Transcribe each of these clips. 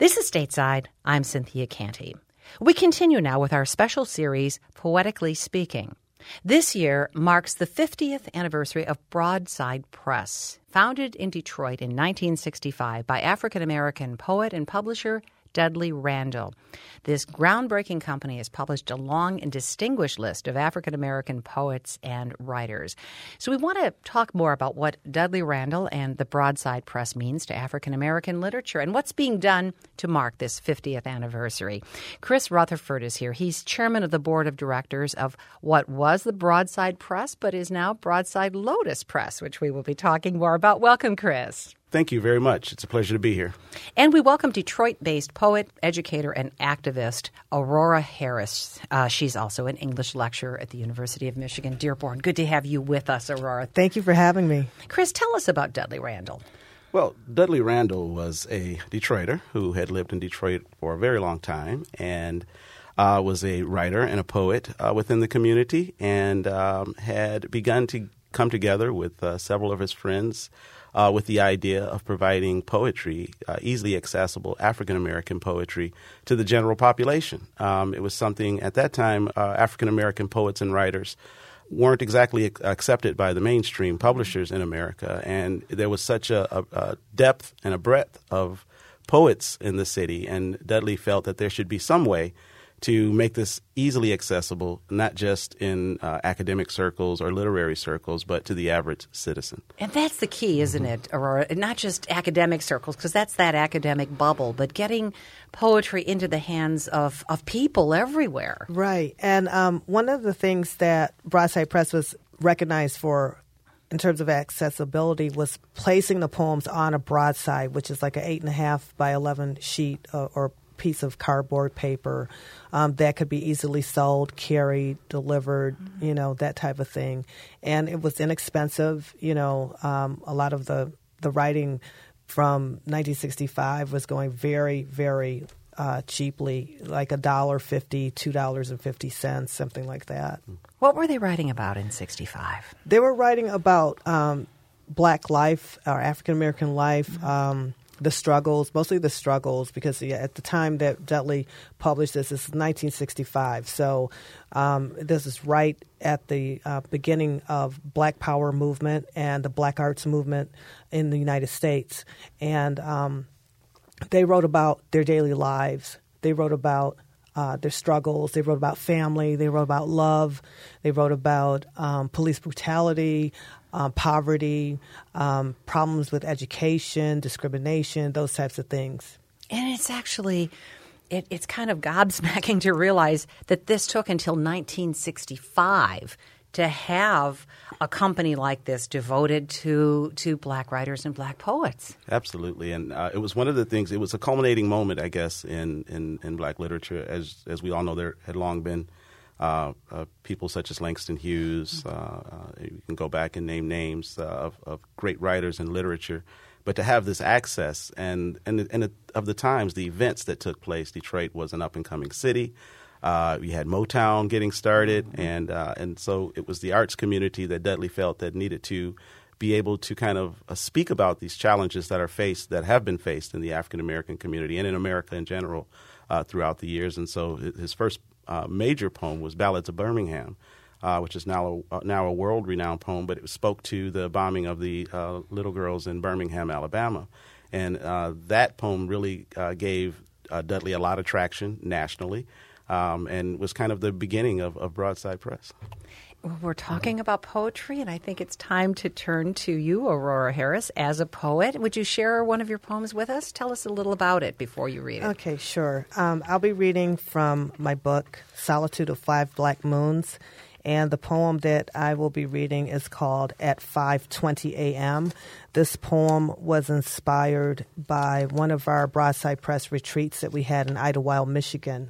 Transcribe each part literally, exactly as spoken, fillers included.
This is Stateside. I'm Cynthia Canty. We continue now with our special series, Poetically Speaking. This year marks the fiftieth anniversary of Broadside Press, founded in Detroit in nineteen sixty-five by African-American poet and publisher Dudley Randall. This groundbreaking company has published a long and distinguished list of African-American poets and writers. So we want to talk more about what Dudley Randall and the Broadside Press means to African-American literature and what's being done to mark this fiftieth anniversary. Chris Rutherford is here. He's chairman of the board of directors of what was the Broadside Press but is now Broadside Lotus Press, which we will be talking more about. Welcome, Chris. Thank you very much. It's a pleasure to be here. And we welcome Detroit-based poet, educator, and activist Aurora Harris. Uh, she's also an English lecturer at the University of Michigan, Dearborn. Good to have you with us, Aurora. Thank you for having me. Chris, tell us about Dudley Randall. Well, Dudley Randall was a Detroiter who had lived in Detroit for a very long time and uh, was a writer and a poet uh, within the community and um, had begun to come together with uh, several of his friends Uh, with the idea of providing poetry, uh, easily accessible African-American poetry to the general population. Um, it was something at that time uh, African-American poets and writers weren't exactly ac- accepted by the mainstream publishers in America, and there was such a, a, a depth and a breadth of poets in the city, and Dudley felt that there should be some way to make this easily accessible, not just in uh, academic circles or literary circles, but to the average citizen. And that's the key, isn't it, Aurora? Not just academic circles, because that's that academic bubble, but getting poetry into the hands of, of people everywhere. Right. And um, one of the things that Broadside Press was recognized for in terms of accessibility was placing the poems on a broadside, which is like an eight and a half by eleven sheet uh, or piece of cardboard paper um, that could be easily sold, carried, delivered, mm-hmm. you know, that type of thing. And it was inexpensive. You know, um, a lot of the, the writing from nineteen sixty-five was going very, very uh, cheaply, like a dollar fifty, two dollars and fifty cents, something like that. What were they writing about in sixty-five? They were writing about um, Black life, or African American life. Mm-hmm. Um, The struggles, mostly the struggles, because yeah, at the time that Dudley published this, this is nineteen sixty-five. So um, this is right at the uh, beginning of Black Power movement and the Black Arts movement in the United States. And um, they wrote about their daily lives. They wrote about uh, their struggles. They wrote about family. They wrote about love. They wrote about um, police brutality, Uh, poverty, um, problems with education, discrimination, those types of things. And it's actually, it, it's kind of gobsmacking to realize that this took until nineteen sixty-five to have a company like this devoted to to Black writers and Black poets. Absolutely. And uh, it was one of the things, it was a culminating moment, I guess, in, in, in Black literature. As, as we all know, there had long been Uh, uh, people such as Langston Hughes. Uh, uh, you can go back and name names uh, of, of great writers in literature. But to have this access and, and, and it, of the times, the events that took place, Detroit was an up-and-coming city. Uh, we had Motown getting started. And, uh, and so it was the arts community that Dudley felt that needed to be able to kind of uh, speak about these challenges that are faced, that have been faced in the African-American community and in America in general uh, throughout the years. And so his first Uh, major poem was Ballads of Birmingham, uh, which is now a, uh, now a world-renowned poem, but it spoke to the bombing of the uh, little girls in Birmingham, Alabama. And uh, that poem really uh, gave uh, Dudley a lot of traction nationally um, and was kind of the beginning of, of Broadside Press. We're talking about poetry, and I think it's time to turn to you, Aurora Harris, as a poet. Would you share one of your poems with us? Tell us a little about it before you read it. Okay, sure. Um, I'll be reading from my book, Solitude of Five Black Moons, and the poem that I will be reading is called At five twenty a.m. This poem was inspired by one of our Broadside Press retreats that we had in Idlewild, Michigan.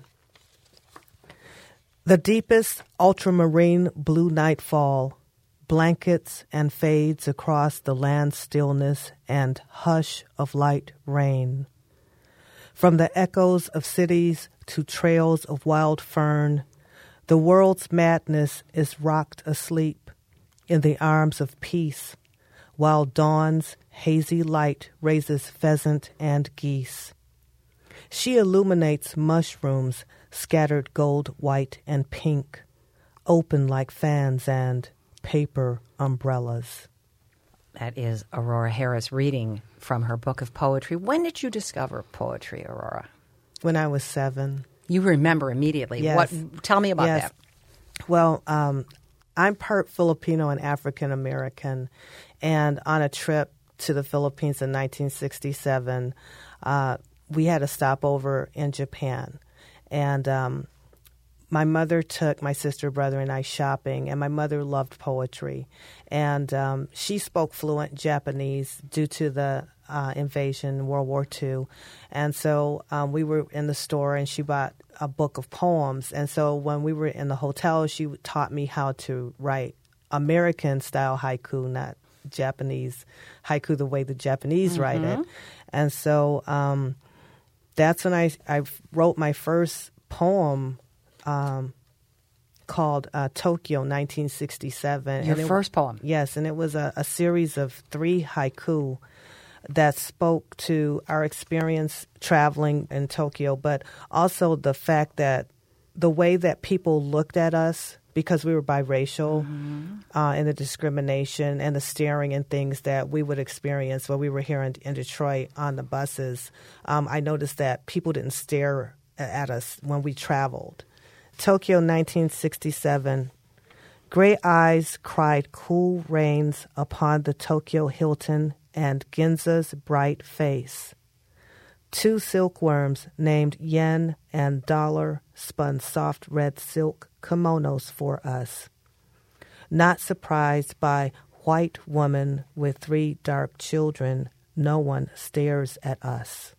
The deepest ultramarine blue nightfall blankets and fades across the land's stillness and hush of light rain. From the echoes of cities to trails of wild fern, the world's madness is rocked asleep in the arms of peace, while dawn's hazy light raises pheasant and geese. She illuminates mushrooms scattered gold, white, and pink, open like fans and paper umbrellas. That is Aurora Harris reading from her book of poetry. When did you discover poetry, Aurora? When I was seven. You remember immediately. Yes. What? Tell me about yes. that. Well, um, I'm part Filipino and African American, and on a trip to the Philippines in nineteen sixty-seven, uh, we had a stopover in Japan, and um, my mother took my sister, brother, and I shopping, and my mother loved poetry, and um, she spoke fluent Japanese due to the uh, invasion, World War Two, and so um, we were in the store, and she bought a book of poems, and so when we were in the hotel, she taught me how to write American-style haiku, not Japanese haiku the way the Japanese mm-hmm. write it, and so um, that's when I, I wrote my first poem um, called uh, Tokyo, nineteen sixty-seven. Your and it, first poem? Yes, and it was a, a series of three haiku that spoke to our experience traveling in Tokyo, but also the fact that the way that people looked at us because we were biracial mm-hmm. uh, and the discrimination and the staring and things that we would experience when we were here in, in Detroit on the buses. Um, I noticed that people didn't stare at us when we traveled. Tokyo, nineteen sixty-seven. Gray eyes cried cool rains upon the Tokyo Hilton and Ginza's bright face. Two silkworms named yen and dollar spun soft red silk kimonos for us. Not surprised by white woman with three dark children, no one stares at us.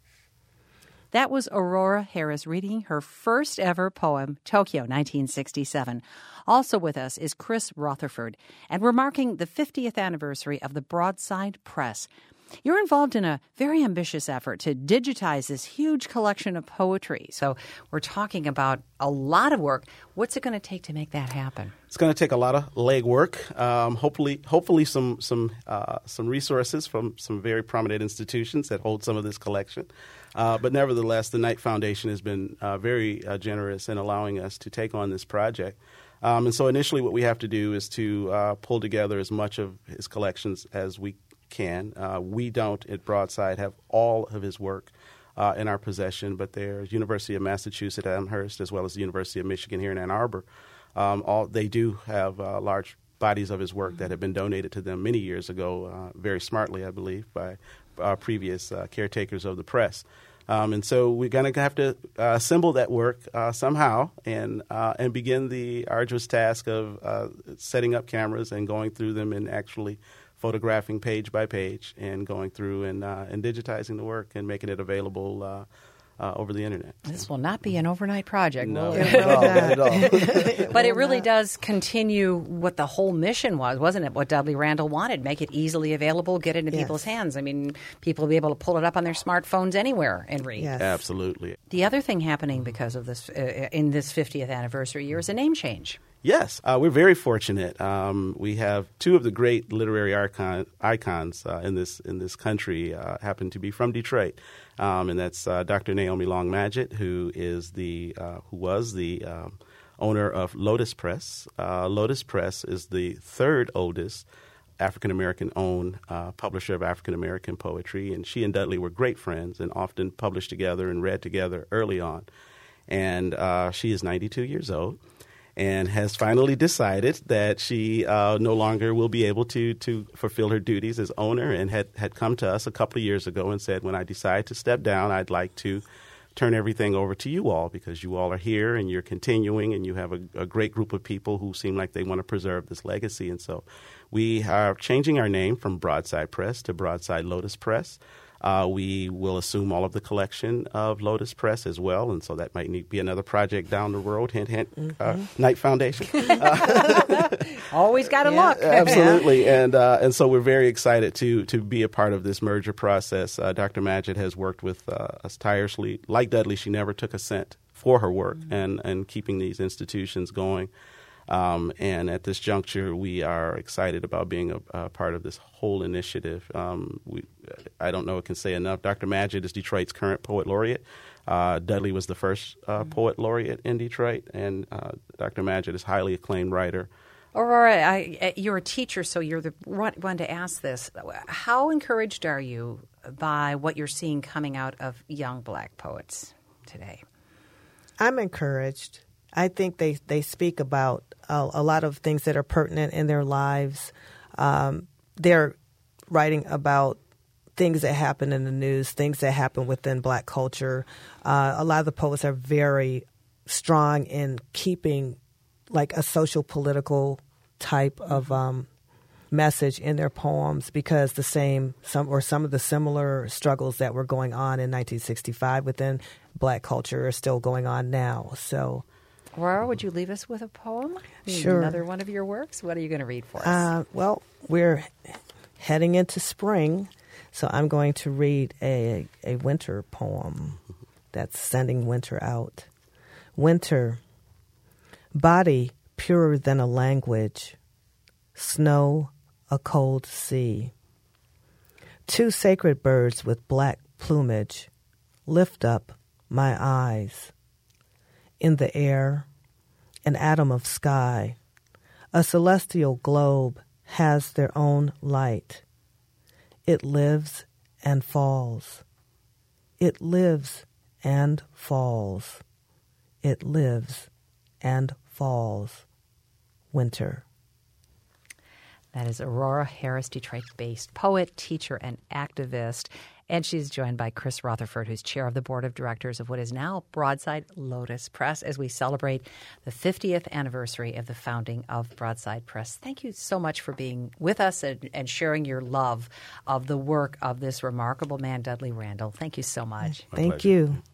That was Aurora Harris reading her first ever poem, Tokyo, nineteen sixty-seven. Also with us is Chris Rutherford, and we're marking the fiftieth anniversary of the Broadside Press. You're involved in a very ambitious effort to digitize this huge collection of poetry. So we're talking about a lot of work. What's it going to take to make that happen? It's going to take a lot of legwork. Um, hopefully, hopefully some some uh, some resources from some very prominent institutions that hold some of this collection. Uh, but nevertheless, the Knight Foundation has been uh, very uh, generous in allowing us to take on this project. Um, and so initially what we have to do is to uh, pull together as much of his collections as we can. Uh, we don't at Broadside have all of his work uh, in our possession, but there's University of Massachusetts at Amherst as well as the University of Michigan here in Ann Arbor. Um, all they do have uh, large bodies of his work that have been donated to them many years ago, uh, very smartly, I believe, by uh, previous uh, caretakers of the press. Um, and so we're going to have to uh, assemble that work uh, somehow and uh, and begin the arduous task of uh, setting up cameras and going through them and actually photographing page by page and going through and uh, and digitizing the work and making it available uh, uh, over the internet. This will not be an overnight project, no, will it? Not at all, not at all. But it really does continue what the whole mission was, wasn't it? What Dudley Randall wanted, make it easily available, get it into yes. people's hands. I mean, people will be able to pull it up on their smartphones anywhere and read. Yes. Absolutely. The other thing happening because of this uh, in this fiftieth anniversary year is a name change. Yes, uh, we're very fortunate. Um, we have two of the great literary icon, icons uh, in this in this country uh, happen to be from Detroit, um, and that's uh, Doctor Naomi Long Madgett, who is the uh, who was the um, owner of Lotus Press. Uh, Lotus Press is the third oldest African American owned uh, publisher of African American poetry, and she and Dudley were great friends and often published together and read together early on. And uh, she is ninety-two years old. And has finally decided that she uh, no longer will be able to to fulfill her duties as owner, and had, had come to us a couple of years ago and said, when I decide to step down, I'd like to turn everything over to you all because you all are here and you're continuing and you have a, a great group of people who seem like they want to preserve this legacy. And so we are changing our name from Broadside Press to Broadside Lotus Press. Uh, we will assume all of the collection of Lotus Press as well, and so that might need be another project down the road. Hint, hint, mm-hmm. uh, Knight Foundation. uh, Always got to yeah, look. Absolutely, and uh, and so we're very excited to to be a part of this merger process. Uh, Doctor Madgett has worked with uh, us tirelessly. Like Dudley, she never took a cent for her work mm-hmm. and, and keeping these institutions going. Um, and at this juncture, we are excited about being a, a part of this whole initiative. Um, we, I don't know if I can say enough. Doctor Madgett is Detroit's current poet laureate. Uh, Dudley was the first uh, poet laureate in Detroit, and uh, Doctor Magid is a highly acclaimed writer. Aurora, I, you're a teacher, so you're the one to ask this. How encouraged are you by what you're seeing coming out of young black poets today? I'm encouraged. I think they, they speak about a, a lot of things that are pertinent in their lives. Um, they're writing about things that happen in the news, things that happen within black culture. Uh, a lot of the poets are very strong in keeping like a social political type of um, message in their poems, because the same some or some of the similar struggles that were going on in nineteen sixty-five within black culture are still going on now. So, Aurora, would you leave us with a poem? Sure. Another one of your works? What are you going to read for us? Uh, well, we're heading into spring, so I'm going to read a, a winter poem that's sending winter out. Winter, body purer than a language, snow, a cold sea. Two sacred birds with black plumage lift up my eyes. In the air, an atom of sky, a celestial globe has their own light. It lives and falls. It lives and falls. It lives and falls. Winter. That is Aurora Harris, Detroit-based poet, teacher, and activist. And she's joined by Chris Rutherford, who's chair of the board of directors of what is now Broadside Lotus Press, as we celebrate the fiftieth anniversary of the founding of Broadside Press. Thank you so much for being with us and, and sharing your love of the work of this remarkable man, Dudley Randall. Thank you so much. Thank you.